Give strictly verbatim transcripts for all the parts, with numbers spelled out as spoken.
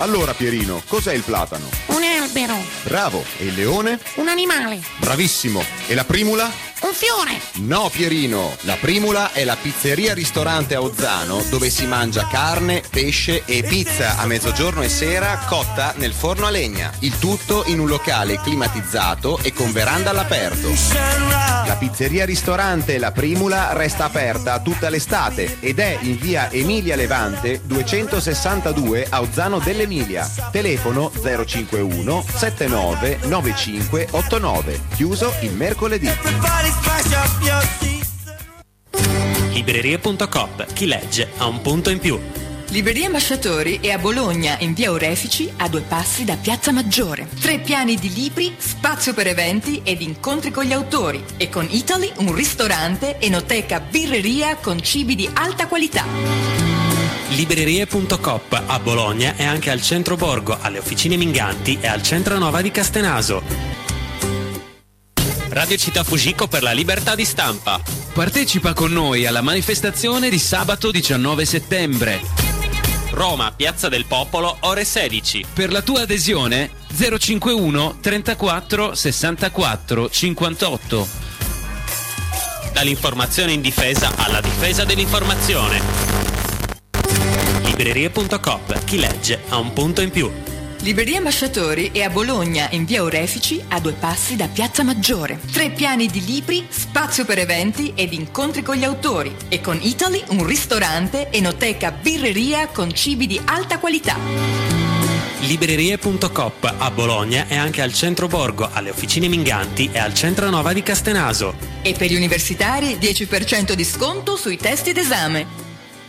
Allora Pierino, cos'è il platano? Un albero. Bravo. E il leone? Un animale. Bravissimo. E la primula? Un fiore. No Pierino, la primula è la pizzeria ristorante a Ozzano dove si mangia carne, pesce e pizza a mezzogiorno e sera cotta nel forno a legna. Il tutto in un locale climatizzato e con veranda all'aperto. La pizzeria ristorante La Primula resta aperta tutta l'estate ed è in via Emilia Levante duecentosessantadue a Ozzano dell'Emilia. Telefono zero cinquantuno settantanove novantacinque ottantanove. Chiuso il mercoledì. Librerie punto coop. Chi legge ha un punto in più. Libreria Ambasciatori è a Bologna, in via Orefici, a due passi da Piazza Maggiore. Tre piani di libri, spazio per eventi ed incontri con gli autori. E con Italy un ristorante, enoteca, birreria con cibi di alta qualità. Librerie punto coop a Bologna e anche al centro borgo, alle officine Minganti e al centro Nova di Castenaso. Radio Città Fujiko per la libertà di stampa. Partecipa con noi alla manifestazione di sabato diciannove settembre. Roma, Piazza del Popolo, ore sedici. Per la tua adesione zero cinquantuno trentaquattro sessantaquattro cinquantotto. Dall'informazione in difesa alla difesa dell'informazione. Librerie punto coop. Chi legge ha un punto in più. Libreria Ambasciatori è a Bologna, in via Orefici, a due passi da Piazza Maggiore. Tre piani di libri, spazio per eventi ed incontri con gli autori. E con Italy un ristorante, enoteca, birreria con cibi di alta qualità. Librerie punto coop a Bologna e anche al centro borgo, alle officine Minganti e al centro Nova di Castenaso. E per gli universitari dieci per cento di sconto sui testi d'esame.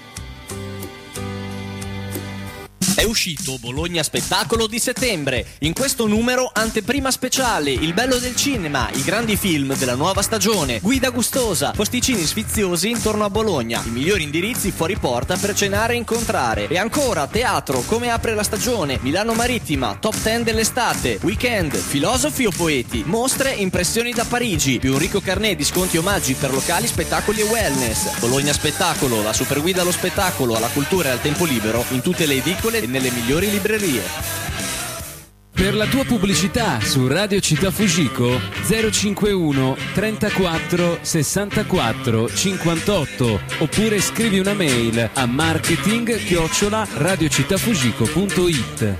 È uscito Bologna Spettacolo di settembre. In questo numero anteprima speciale, il bello del cinema, i grandi film della nuova stagione, guida gustosa, posticini sfiziosi intorno a Bologna, i migliori indirizzi fuori porta per cenare e incontrare. E ancora teatro, come apre la stagione, Milano Marittima, top dieci dell'estate, weekend, filosofi o poeti, mostre, impressioni da Parigi, più un ricco carnet di sconti e omaggi per locali, spettacoli e wellness. Bologna Spettacolo, la superguida allo spettacolo, alla cultura e al tempo libero in tutte le edicole e nelle migliori librerie. Per la tua pubblicità su Radio Città Fujiko zero cinquantuno trentaquattro sessantaquattro cinquantotto oppure scrivi una mail a marketing chiocciola radiocittafujiko punto it.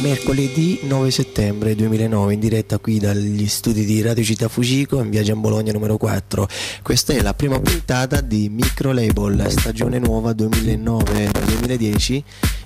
mercoledì nove settembre duemilanove in diretta qui dagli studi di Radio Città Fujiko in via Gian Bologna numero quattro. Questa è la prima puntata di Micro Label, stagione nuova duemilanove duemiladieci,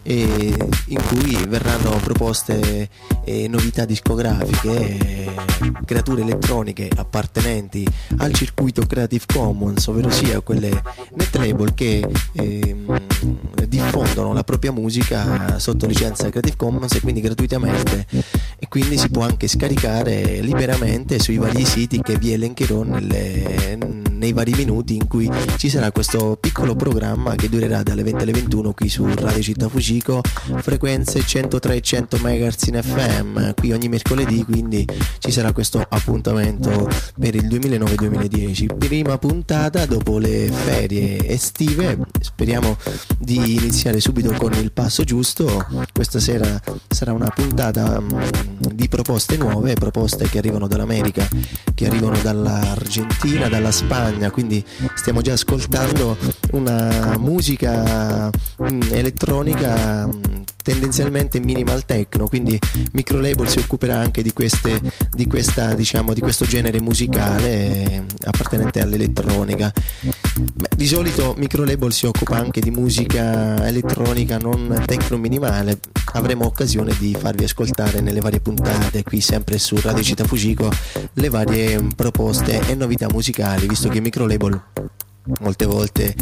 e in cui verranno proposte eh, novità discografiche, eh, creature elettroniche appartenenti al circuito Creative Commons, ovvero sia quelle net label che eh, diffondono la propria musica sotto licenza Creative Commons e quindi gratuitamente, e quindi si può anche scaricare liberamente sui vari siti che vi elencherò nelle, nei vari minuti in cui ci sarà questo piccolo programma che durerà dalle venti alle ventuno qui su Radio Città Fujiko, frequenze centotré e cento megahertz in F M, qui ogni mercoledì, quindi ci sarà questo appuntamento per il duemilanove duemiladieci, prima puntata dopo le ferie estive. Speriamo di iniziare subito con il passo giusto. Questa sera sarà una puntata um, di proposte nuove, proposte che arrivano dall'America, che arrivano dall'Argentina, dalla Spagna, quindi stiamo già ascoltando una musica um, elettronica um, tendenzialmente minimal techno, quindi Micro Label si occuperà anche di queste di questa diciamo di questo genere musicale eh, appartenente all'elettronica. Beh, di solito Micro Label si occupa anche di musica elettronica non techno minimale. Avremo occasione di farvi ascoltare nelle varie puntate qui sempre su Radio Città Fujiko le varie proposte e novità musicali, visto che Micro Label molte volte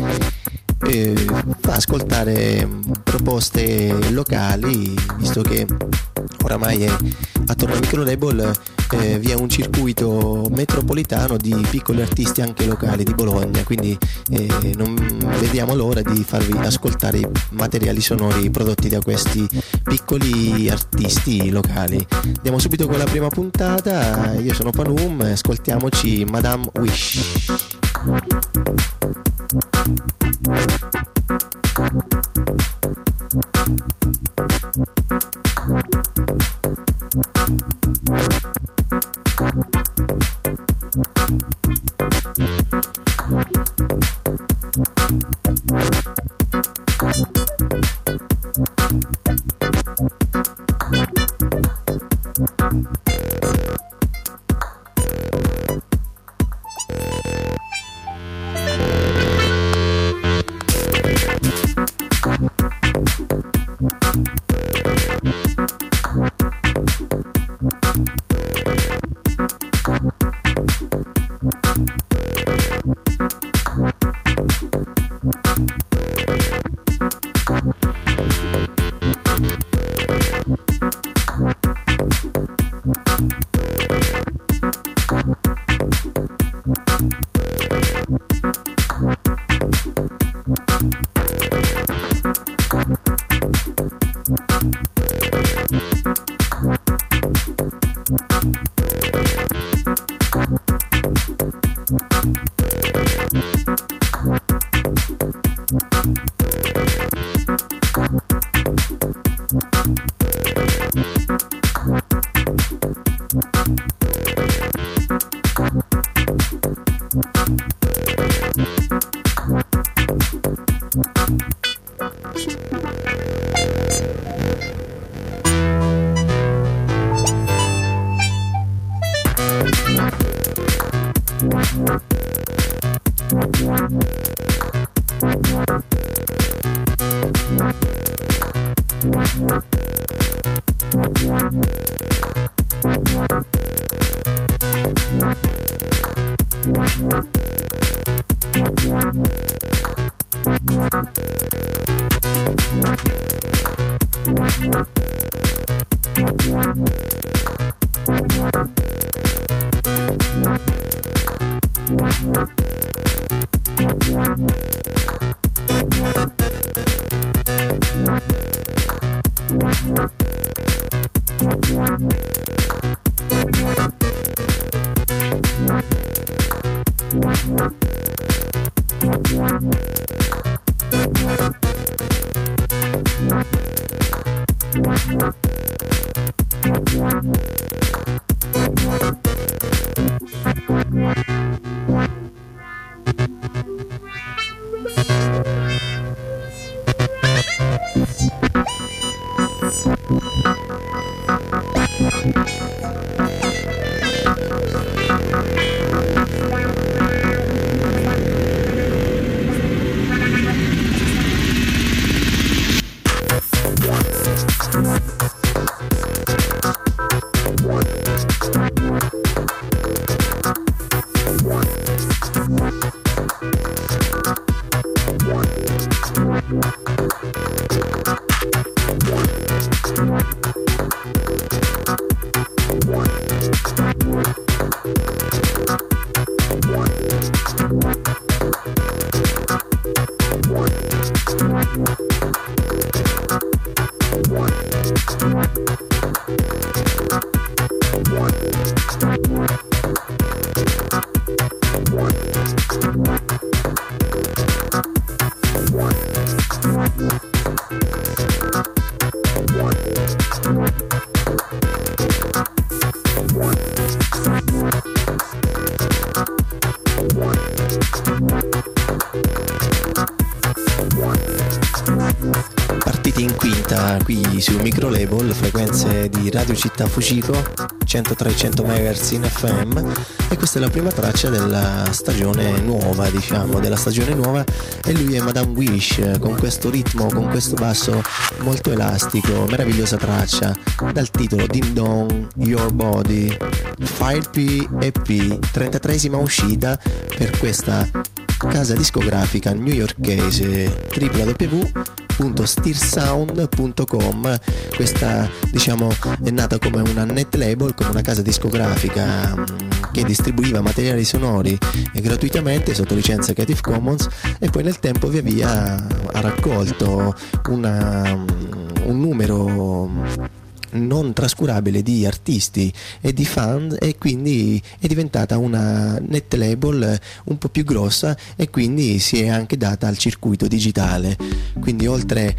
eh, fa ascoltare proposte locali, visto che oramai è, attorno a Micro Label eh, vi è un circuito metropolitano di piccoli artisti anche locali di Bologna, quindi eh, non vediamo l'ora di farvi ascoltare i materiali sonori prodotti da questi piccoli artisti locali. Andiamo subito con la prima puntata. Io sono Panum, ascoltiamoci Madame Wish. In quinta qui su Micro Label, frequenze di Radio Città Fucico, centotré cento megahertz in F M, e questa è la prima traccia della stagione nuova, diciamo, della stagione nuova, e lui è Madame Wish, con questo ritmo, con questo basso molto elastico, meravigliosa traccia, dal titolo Dim Dong Your Body, File P E P, trentatreesima uscita per questa casa discografica newyorkese, w w w punto stirsound punto com. Questa, diciamo, è nata come una net label, come una casa discografica che distribuiva materiali sonori gratuitamente sotto licenza Creative Commons, e poi nel tempo via via ha raccolto una, un numero non trascurabile di artisti e di fan, e quindi è diventata una net label un po' più grossa, e quindi si è anche data al circuito digitale. Quindi oltre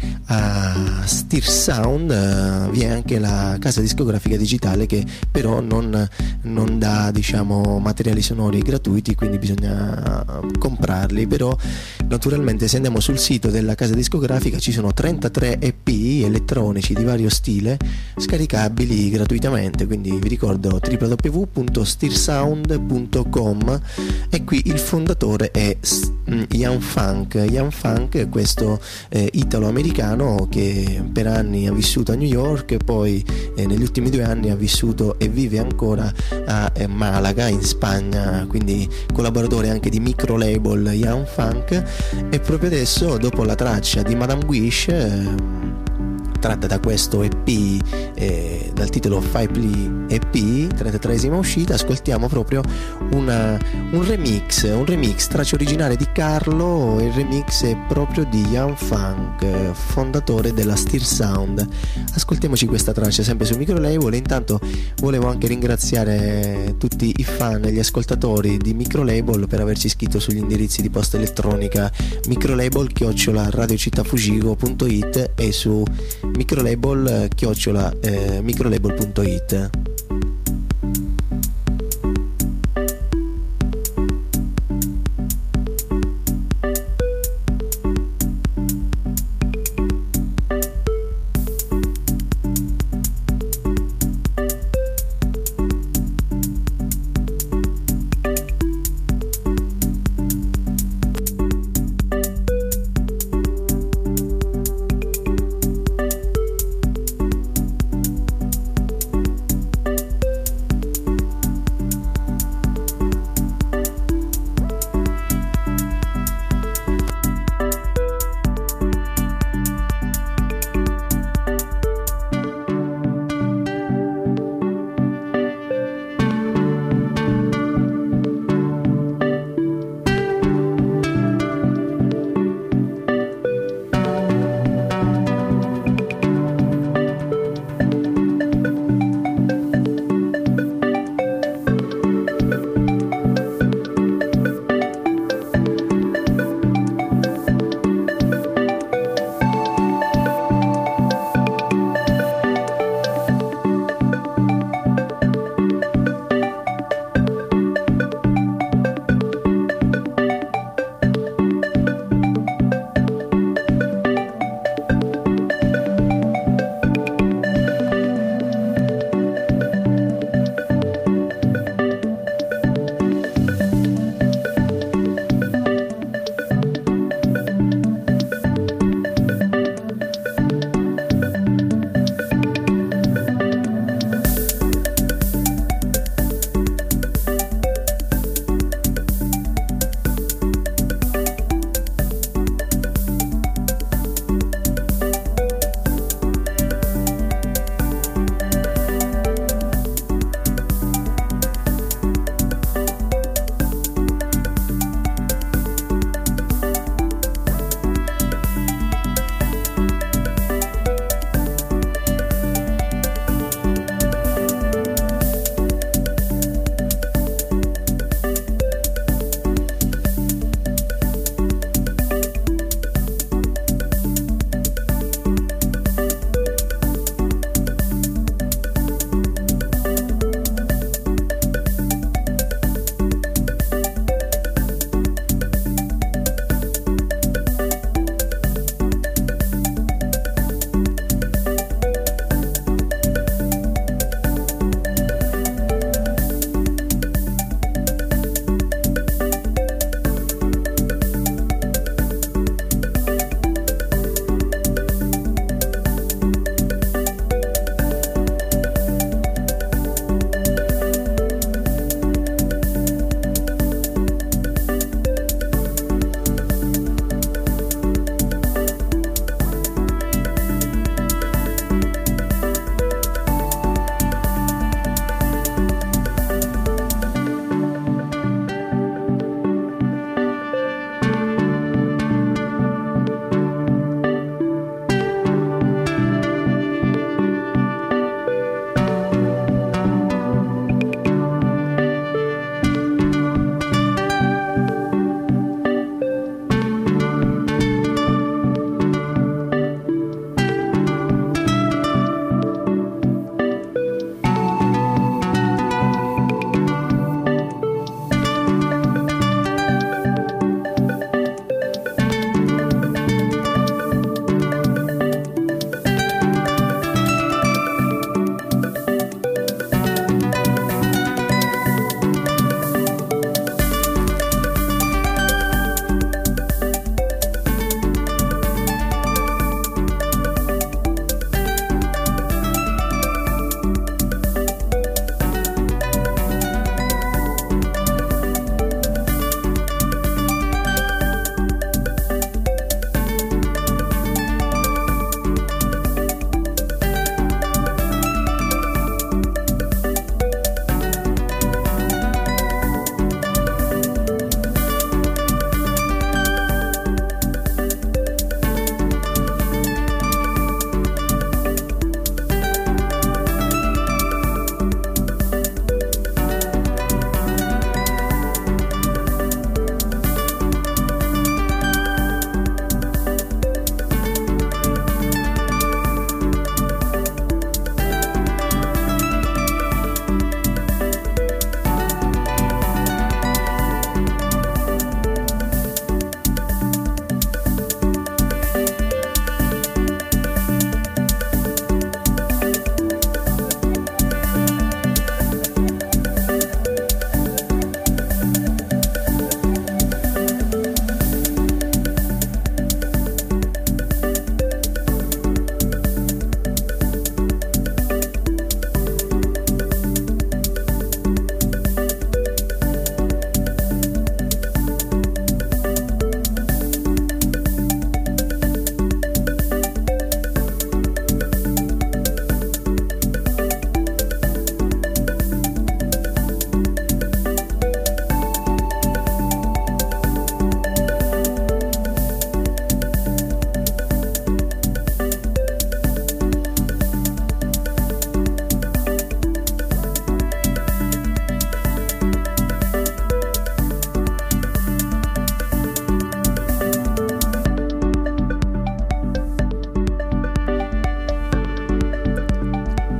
a Stirsound uh, vi è anche la casa discografica digitale, che però non, non dà, diciamo, materiali sonori gratuiti, quindi bisogna comprarli. Però naturalmente se andiamo sul sito della casa discografica ci sono trentatré E P elettronici di vario stile scaricabili gratuitamente, quindi vi ricordo w w w punto stirsound punto com, e qui il fondatore è Young Funk. Young Funk è questo eh, italo-americano che per anni ha vissuto a New York, e poi eh, negli ultimi due anni ha vissuto e vive ancora a eh, Malaga in Spagna, quindi collaboratore anche di Micro Label Young Funk. E proprio adesso, dopo la traccia di Madame Wish eh, tratta da questo E P eh, dal titolo Five E P, trentatreesima uscita, ascoltiamo proprio una, un remix, un remix, traccia originale di Carlo, e il remix è proprio di Young Funk, fondatore della Stirsound. Ascoltiamoci questa traccia sempre su Micro Label. E intanto volevo anche ringraziare tutti i fan e gli ascoltatori di Micro Label per averci iscritto sugli indirizzi di posta elettronica microlabel chiocciola radiocittafugico punto it e su microlabel chiocciola eh, microlabel punto it.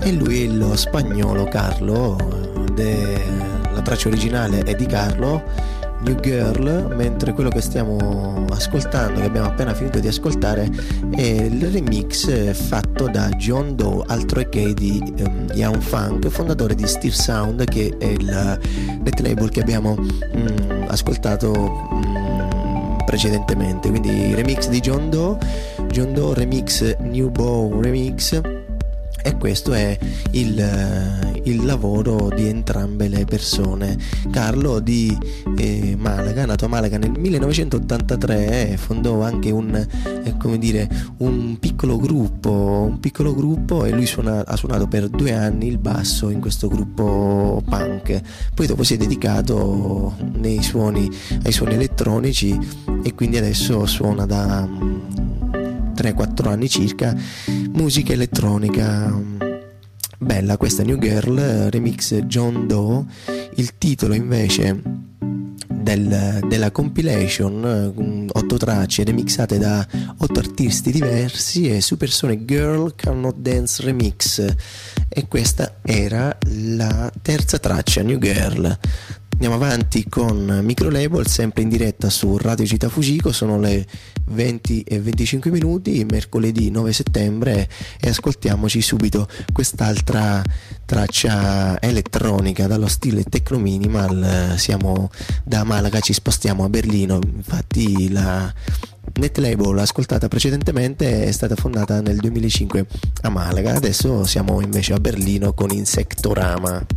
e lui è lo spagnolo Carlo, de, la traccia originale è di Carlo, New Girl, mentre quello che stiamo ascoltando, che abbiamo appena finito di ascoltare, è il remix fatto da John Doe, altro che di um, Young Funk, fondatore di Steel Sound, che è il net label che abbiamo um, ascoltato um, precedentemente. Quindi remix di John Doe, John Doe remix New Bow remix. E questo è il, il lavoro di entrambe le persone. Carlo di eh, Malaga, nato a Malaga nel millenovecentottantatré, eh, fondò anche un, eh, come dire, un piccolo gruppo, un piccolo gruppo e lui suona, ha suonato per due anni il basso in questo gruppo punk. Poi dopo si è dedicato nei suoni, ai suoni elettronici e quindi adesso suona da tre quattro anni circa musica elettronica. Bella questa New Girl, remix John Doe. Il titolo invece del, della compilation, otto tracce remixate da otto artisti diversi, è Supersonic Girl Cannot Dance Remix, e questa era la terza traccia, New Girl. Andiamo avanti con Micro Label, sempre in diretta su Radio Città Fujiko, sono le venti e venticinque minuti, mercoledì nove settembre, e ascoltiamoci subito quest'altra traccia elettronica dallo stile techno minimal. Siamo da Malaga, ci spostiamo a Berlino, infatti la net label ascoltata precedentemente è stata fondata nel duemilacinque a Malaga, adesso siamo invece a Berlino con Insectorama.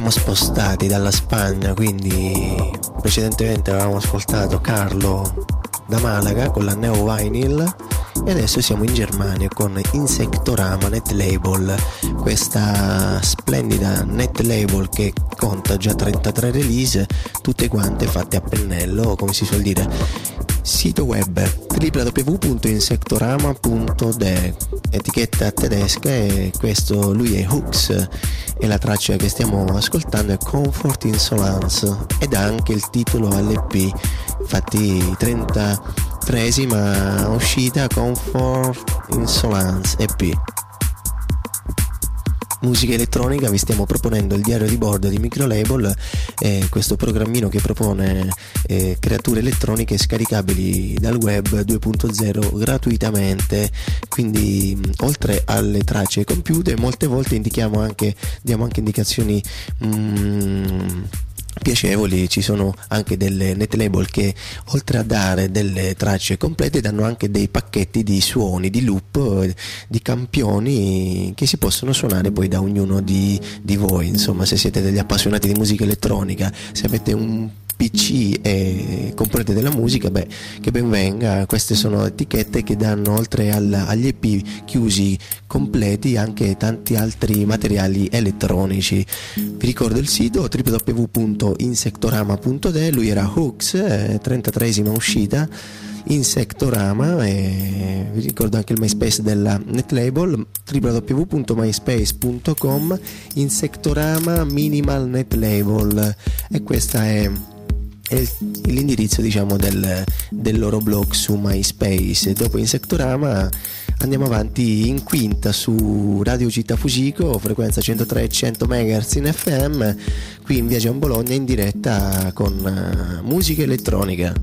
siamo spostati dalla Spagna, quindi precedentemente avevamo ascoltato Carlo da Malaga con la Neo Vinyl e adesso siamo in Germania con Insectorama Net Label, questa splendida net label che conta già trentatré release, tutte quante fatte a pennello, come si suol dire. Sito web w w w punto insectorama punto d e, etichetta tedesca, e questo lui è Hooks e la traccia che stiamo ascoltando è Comfort Insolence ed ha anche il titolo L P, infatti trentatreesima uscita Comfort Insolence E P. Musica elettronica, vi stiamo proponendo il diario di bordo di Microlabel, eh, questo programmino che propone eh, creature elettroniche scaricabili dal web due punto zero gratuitamente, quindi mh, oltre alle tracce compiute molte volte indichiamo anche, diamo anche indicazioni mh, piacevoli. Ci sono anche delle net label che oltre a dare delle tracce complete danno anche dei pacchetti di suoni, di loop, di campioni che si possono suonare poi da ognuno di, di voi. Insomma, se siete degli appassionati di musica elettronica, se avete un P C e componente della musica, beh, che ben venga. Queste sono etichette che danno oltre al, agli E P chiusi completi anche tanti altri materiali elettronici. Vi ricordo il sito w w w punto insectorama punto d e, lui era Hooks, eh, trentatreesima uscita Insectorama, e vi ricordo anche il MySpace della net label w w w punto myspace punto com Insectorama Minimal Net Label, e questa è è l'indirizzo, diciamo, del, del loro blog su MySpace. Dopo Insectorama andiamo avanti in quinta su Radio Città Fugico, frequenza centotré e cento megahertz in F M, qui in via Gian Bologna, in diretta con uh, musica elettronica.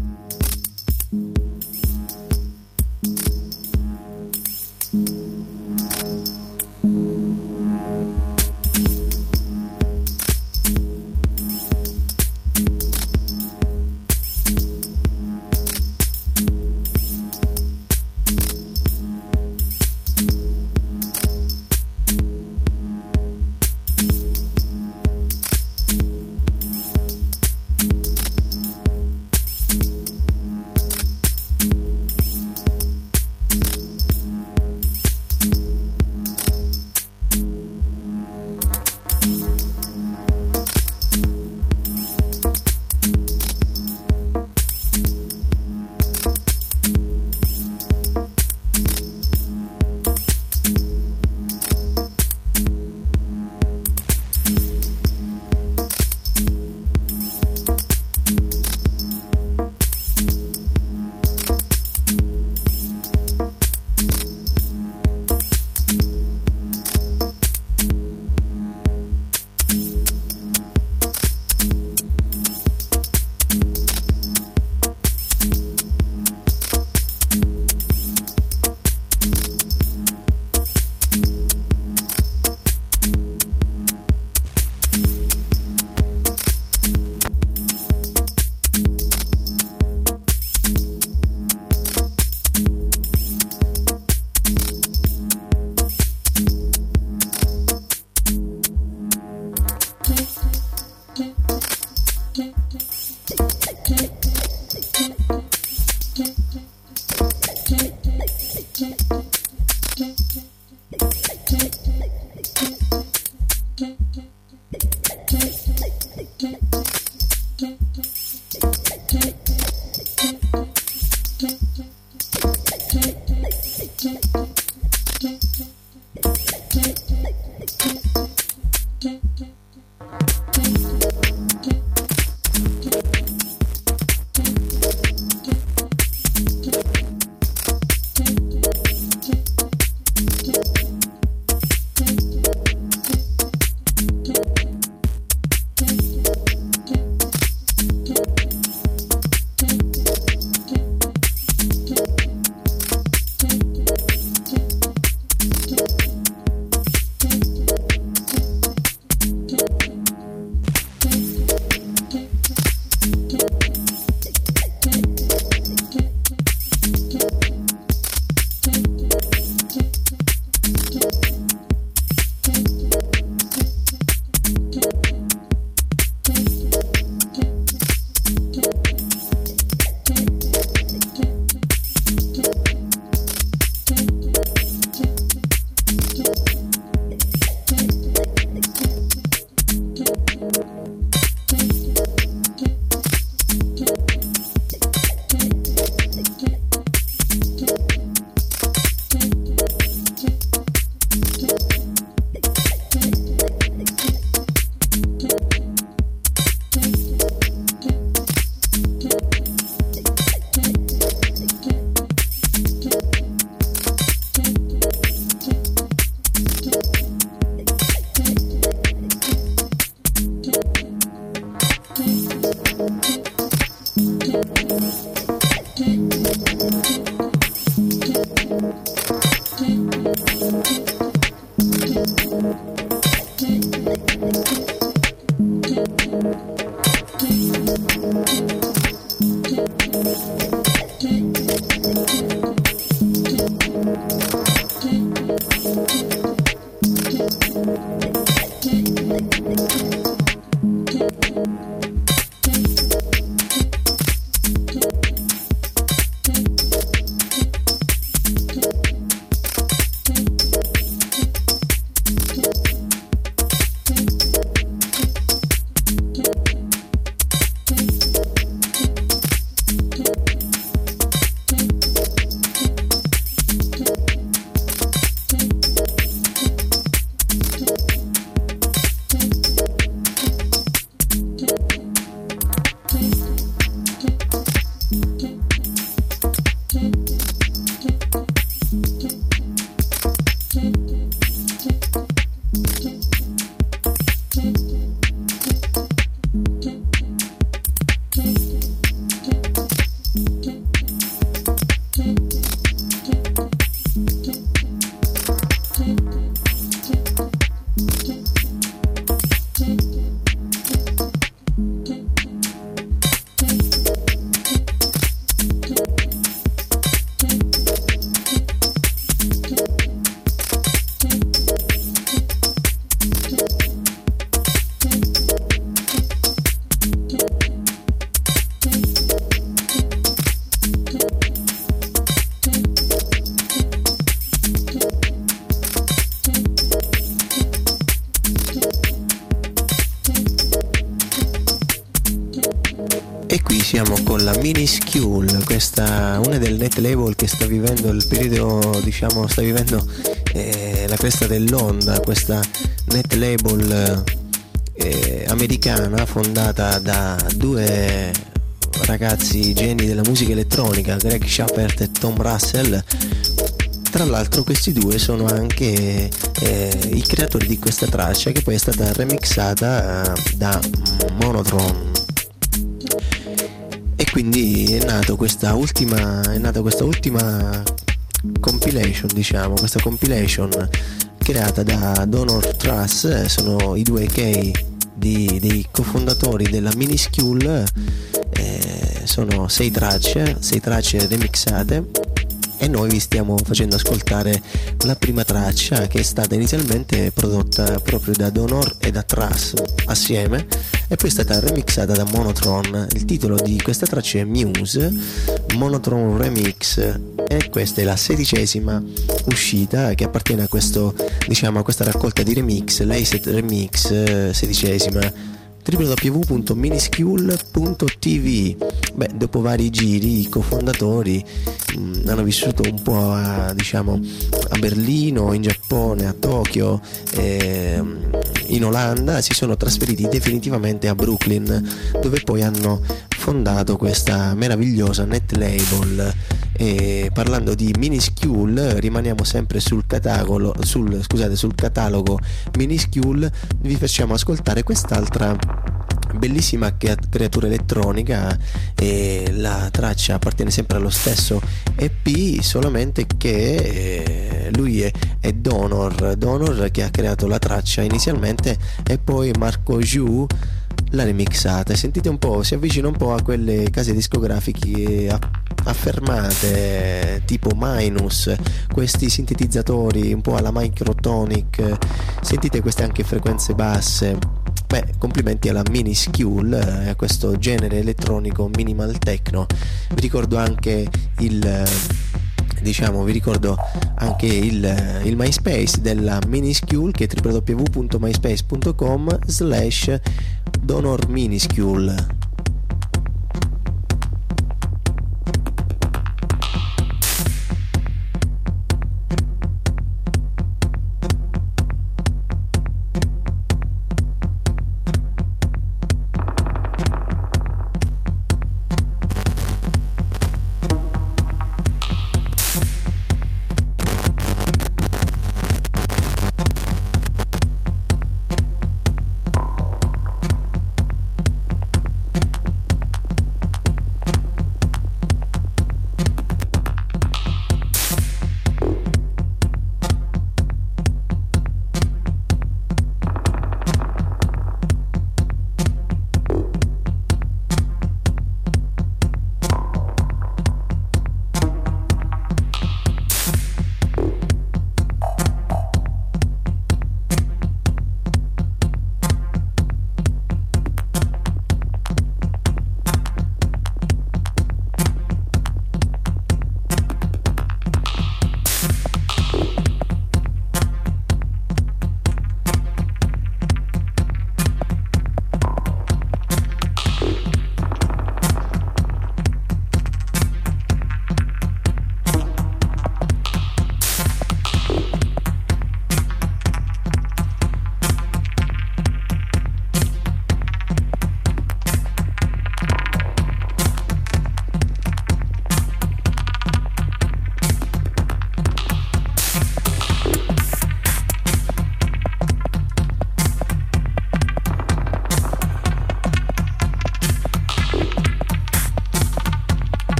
Siamo con la Minuscule, questa una del net label che sta vivendo il periodo, diciamo, sta vivendo eh, la cresta dell'onda, questa net label eh, americana fondata da due ragazzi geni della musica elettronica, Greg Shepard e Tom Russell. Tra l'altro questi due sono anche eh, i creatori di questa traccia, che poi è stata remixata eh, da Monotron. E quindi è nato questa ultima è nata questa ultima compilation, diciamo, questa compilation creata da Donor Truss. Sono i due key di, dei cofondatori della Minuscule. Eh, sono sei tracce, sei tracce remixate, e noi vi stiamo facendo ascoltare la prima traccia, che è stata inizialmente prodotta proprio da Donor e da Truss assieme, e poi è stata remixata da Monotron. Il titolo di questa traccia è Muse Monotron Remix, e questa è la sedicesima uscita che appartiene a questo, diciamo, a questa raccolta di remix, l'Acet Remix sedicesima. w w w punto minuscule punto t v. Beh, dopo vari giri, i cofondatori mh, hanno vissuto un po' a, diciamo, a Berlino, in Giappone, a Tokyo, eh, in Olanda. Si sono trasferiti definitivamente a Brooklyn, dove poi hanno fondato questa meravigliosa net label. E parlando di Minuscule, rimaniamo sempre sul catalogo, sul, scusate, sul catalogo Minuscule. Vi facciamo ascoltare quest'altra bellissima creatura elettronica, e la traccia appartiene sempre allo stesso E P, solamente che eh, lui è, è Donor Donor che ha creato la traccia inizialmente, e poi Marco Giu l'ha remixata. Sentite un po', si avvicina un po' a quelle case discografiche affermate tipo Minus, questi sintetizzatori un po' alla Microtonic. Sentite queste anche frequenze basse. Beh, complimenti alla Minuscule, a questo genere elettronico minimal techno. Vi ricordo anche il diciamo vi ricordo anche il, il MySpace della Minuscule, che è w w w punto myspace punto com slash Donor Minuscule.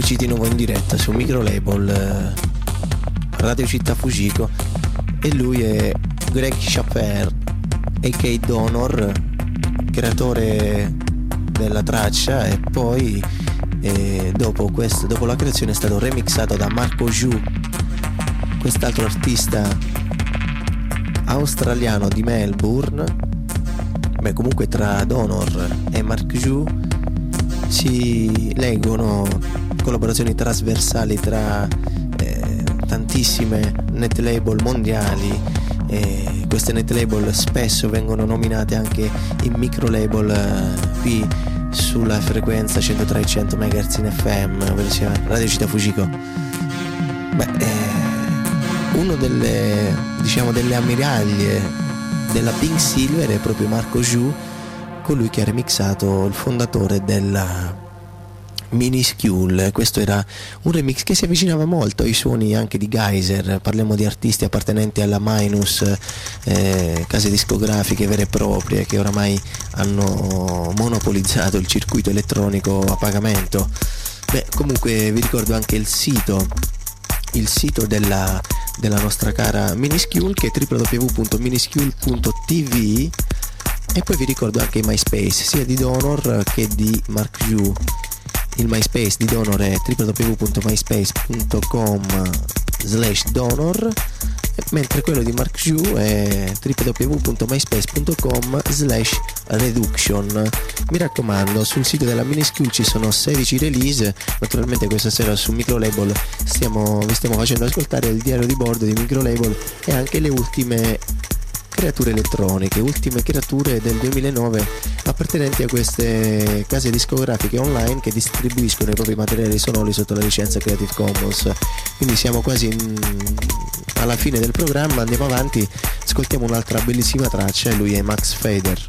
eccoci di nuovo in diretta su Micro Label eh, Radio Città Fujiko, e lui è Greg Shaffer a k a. Donor, creatore della traccia, e poi eh, dopo, questo, dopo la creazione è stato remixato da Marco Ju, quest'altro artista australiano di Melbourne. Beh, comunque tra Donor e Mark Ju si leggono collaborazioni trasversali tra eh, tantissime net label mondiali, e queste net label spesso vengono nominate anche in micro label eh, qui sulla frequenza centotré e cento megahertz in F M, ovvero sia Radio Città Fujiko. Beh, eh, uno delle, diciamo, delle ammiraglie della Pink Silver è proprio Marco Ju, colui che ha remixato il fondatore della Minuscule. Questo era un remix che si avvicinava molto ai suoni anche di Geyser. Parliamo di artisti appartenenti alla Minus, eh, case discografiche vere e proprie che oramai hanno monopolizzato il circuito elettronico a pagamento. Beh, comunque vi ricordo anche il sito il sito della, della nostra cara Minuscule, che è w w w punto minuscule punto t v, e poi vi ricordo anche i MySpace sia di Donor che di Mark Ju. Il MySpace di Donor è w w w punto myspace punto com slash donor, mentre quello di Mark Ju è w w w punto myspace punto com slash reduction. Mi raccomando, sul sito della Minuscule ci sono sedici release. Naturalmente questa sera su Micro Label stiamo, vi stiamo facendo ascoltare il diario di bordo di Micro Label e anche le ultime creature elettroniche, ultime creature del duemilanove appartenenti a queste case discografiche online che distribuiscono i propri materiali sonori sotto la licenza Creative Commons. Quindi siamo quasi in, alla fine del programma, andiamo avanti, ascoltiamo un'altra bellissima traccia, e lui è Max Fader.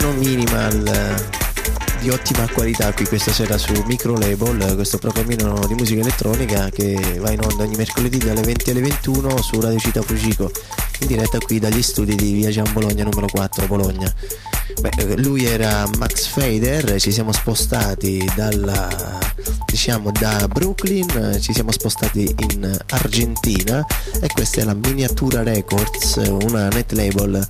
techno minimal di ottima qualità qui questa sera su Micro Label, questo programmino di musica elettronica che va in onda ogni mercoledì dalle venti alle ventuno su Radio Città Fugico, in diretta qui dagli studi di Via Gian Bologna numero quattro, Bologna. Beh, lui era Max Fader, ci siamo spostati dalla, diciamo da Brooklyn, ci siamo spostati in Argentina e questa è la Miniatura Records, una net label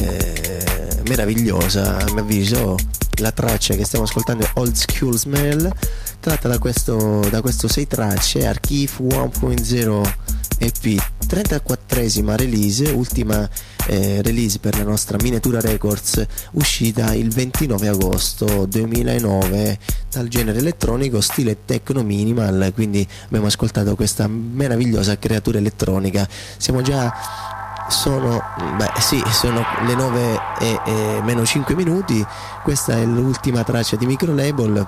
eh, meravigliosa a mio avviso. La traccia che stiamo ascoltando è Old School Smell, tratta da questo, da questo sei tracce Archive uno punto zero E P, trentaquattresima release, ultima eh, release per la nostra Miniatura Records, uscita il ventinove agosto duemilanove, dal genere elettronico stile techno minimal, quindi abbiamo ascoltato questa meravigliosa creatura elettronica. Siamo già Sono, beh sì, sono le nove e, e meno cinque minuti. Questa è l'ultima traccia di Micro Label.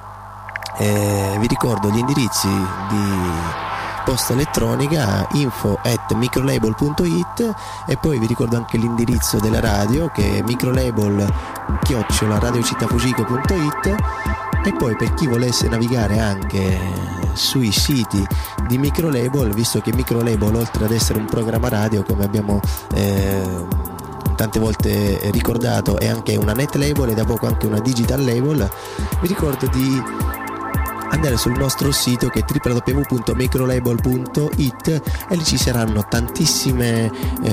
Eh, vi ricordo gli indirizzi di posta elettronica info at microlabel punto it e poi vi ricordo anche l'indirizzo della radio che è microlabel chiocciola radiocittafugico punto it. E poi per chi volesse navigare anche sui siti di Micro Label, visto che Micro Label oltre ad essere un programma radio, come abbiamo eh, tante volte ricordato, è anche una net label e da poco anche una digital label, vi ricordo di andare sul nostro sito che è w w w punto microlabel punto it e lì ci saranno tantissime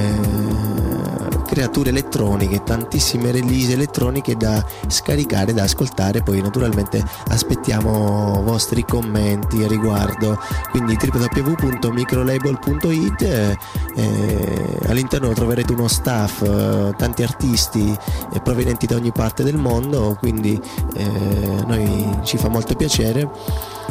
eh, creature elettroniche, tantissime release elettroniche da scaricare, da ascoltare. Poi naturalmente aspettiamo vostri commenti a riguardo, quindi w w w punto microlabel punto it. eh, eh, all'interno troverete uno staff, eh, tanti artisti eh, provenienti da ogni parte del mondo, quindi eh, noi ci fa molto piacere.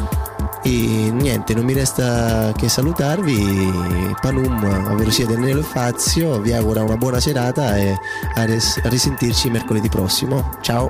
E niente, non mi resta che salutarvi. Panum, ovvero sia Daniele Fazio, vi augura una buona serata e a, res- a risentirci mercoledì prossimo. Ciao.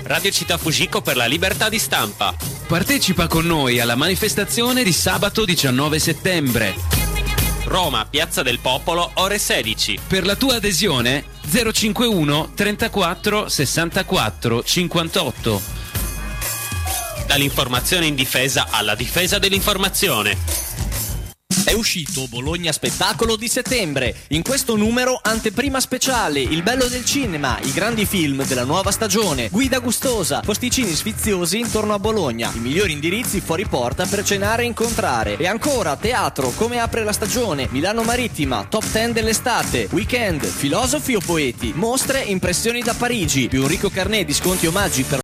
Radio Città Fujiko per la libertà di stampa. Partecipa con noi alla manifestazione di sabato diciannove settembre. Roma, Piazza del Popolo, ore sedici. Per la tua adesione zero cinquantuno trentaquattro sessantaquattro cinquantotto. Dall'informazione in difesa alla difesa dell'informazione. È uscito Bologna Spettacolo di settembre. In questo numero anteprima speciale, il bello del cinema, i grandi film della nuova stagione, guida gustosa, posticini sfiziosi intorno a Bologna, i migliori indirizzi fuori porta per cenare e incontrare. E ancora teatro, come apre la stagione, Milano Marittima, top dieci dell'estate, weekend, filosofi o poeti, mostre, impressioni da Parigi, più un ricco carnet di sconti e omaggi per